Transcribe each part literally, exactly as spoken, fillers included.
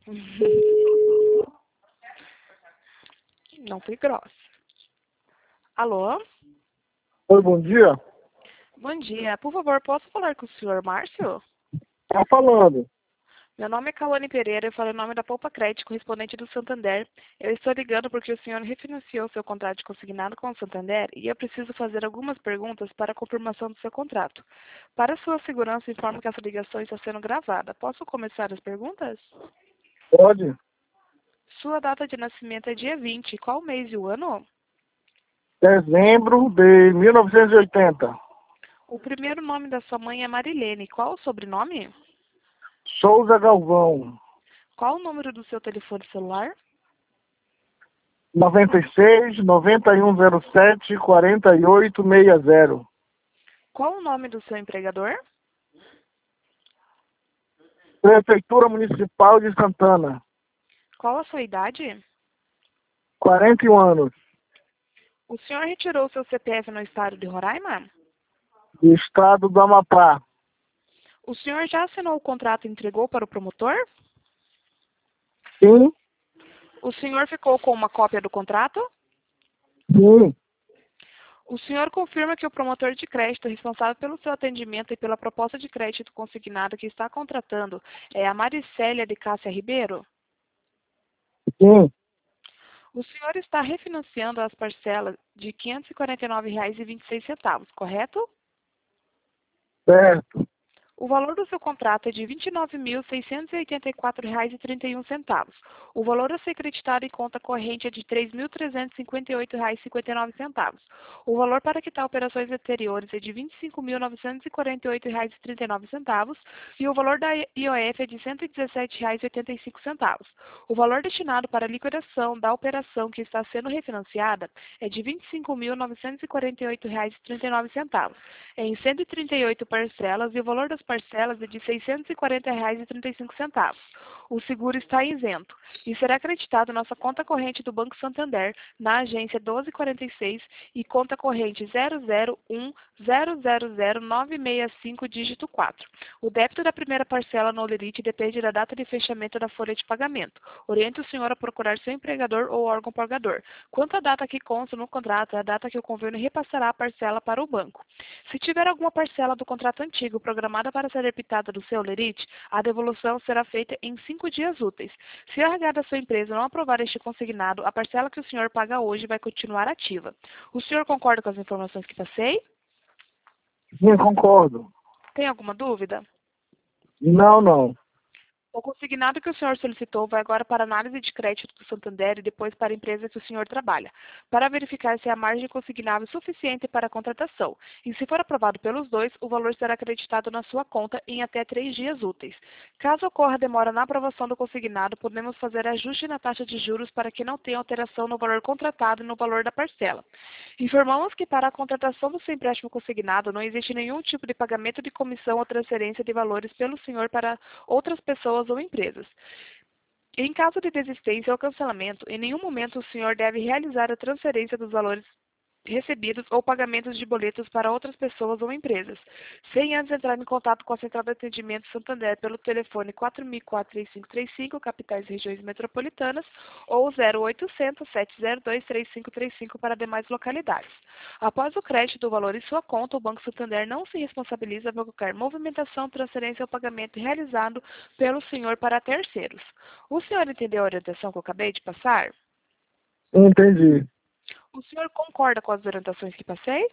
Não fui grossa. Alô? Oi, bom dia. Bom dia. Por favor, posso falar com o senhor Márcio? Tá falando. Meu nome é Cauane Pereira, eu falo em nome da Poupa Crédito, correspondente do Santander. Eu estou ligando porque o senhor refinanciou seu contrato de consignado com o Santander e eu preciso fazer algumas perguntas para a confirmação do seu contrato. Para sua segurança, informo que essa ligação está sendo gravada. Posso começar as perguntas? Pode. Sua data de nascimento é dia vinte. Qual mês e o ano? Dezembro de mil novecentos e oitenta. O primeiro nome da sua mãe é Marilene. Qual o sobrenome? Souza Galvão. Qual o número do seu telefone celular? noventa e seis, noventa e um zero sete, quarenta e oito sessenta. Qual o nome do seu empregador? Prefeitura Municipal de Santana. Qual a sua idade? quarenta e um anos. O senhor retirou seu C P F no estado de Roraima? Do estado do Amapá. O senhor já assinou o contrato e entregou para o promotor? Sim, O senhor ficou com uma cópia do contrato? sim, O senhor confirma que o promotor de crédito responsável pelo seu atendimento e pela proposta de crédito consignado que está contratando é a Maricélia de Cássia Ribeiro? sim, O senhor está refinanciando as parcelas de quinhentos e quarenta e nove reais e vinte e seis centavos, correto? certo, O valor do seu contrato é de vinte e nove mil, seiscentos e oitenta e quatro reais e trinta e um centavos. O valor a ser creditado em conta corrente é de três mil, trezentos e cinquenta e oito reais e cinquenta e nove centavos. O valor para quitar operações anteriores é de vinte e cinco mil, novecentos e quarenta e oito reais e trinta e nove centavos e o valor da I O F é de cento e dezessete reais e oitenta e cinco centavos. O valor destinado para a liquidação da operação que está sendo refinanciada é de vinte e cinco mil, novecentos e quarenta e oito reais e trinta e nove centavos. Em cento e trinta e oito parcelas e o valor das parcelas é de seiscentos e quarenta reais e trinta e cinco centavos. O seguro está isento e será acreditado na nossa conta corrente do Banco Santander, na agência doze quarenta e seis e conta corrente zero zero um zero zero zero nove seis cinco, dígito quatro. O débito da primeira parcela no Olerite depende da data de fechamento da folha de pagamento. Oriento o senhor a procurar seu empregador ou órgão pagador. Quanto à data que consta no contrato, é a data que o convênio repassará a parcela para o banco. Se tiver alguma parcela do contrato antigo programada para ser debitada do seu Olerite, a devolução será feita em cinco dias úteis. Se a R H da sua empresa não aprovar este consignado, a parcela que o senhor paga hoje vai continuar ativa. O senhor concorda com as informações que passei? sim, concordo. Tem alguma dúvida? Não, não. O consignado que o senhor solicitou vai agora para a análise de crédito do Santander e depois para a empresa que o senhor trabalha, para verificar se a margem consignável é suficiente para a contratação. E se for aprovado pelos dois, o valor será acreditado na sua conta em até três dias úteis. Caso ocorra demora na aprovação do consignado, podemos fazer ajuste na taxa de juros para que não tenha alteração no valor contratado e no valor da parcela. Informamos que para a contratação do seu empréstimo consignado não existe nenhum tipo de pagamento de comissão ou transferência de valores pelo senhor para outras pessoas ou empresas. Em caso de desistência ou cancelamento, em nenhum momento o senhor deve realizar a transferência dos valores recebidos ou pagamentos de boletos para outras pessoas ou empresas, sem antes entrar em contato com a Central de Atendimento Santander pelo telefone quatro mil e quatro, três cinco três cinco, capitais e regiões metropolitanas, ou zero oitocentos, sete zero dois, três cinco três cinco para demais localidades. Após o crédito do valor em sua conta, o Banco Santander não se responsabiliza por qualquer movimentação, transferência ou pagamento realizado pelo senhor para terceiros. O senhor entendeu a orientação que eu acabei de passar? Entendi. O senhor concorda com as orientações que passei?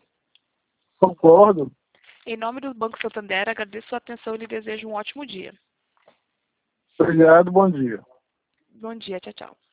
Concordo. Em nome do Banco Santander, agradeço sua atenção e lhe desejo um ótimo dia. Obrigado, bom dia. Bom dia, tchau, tchau.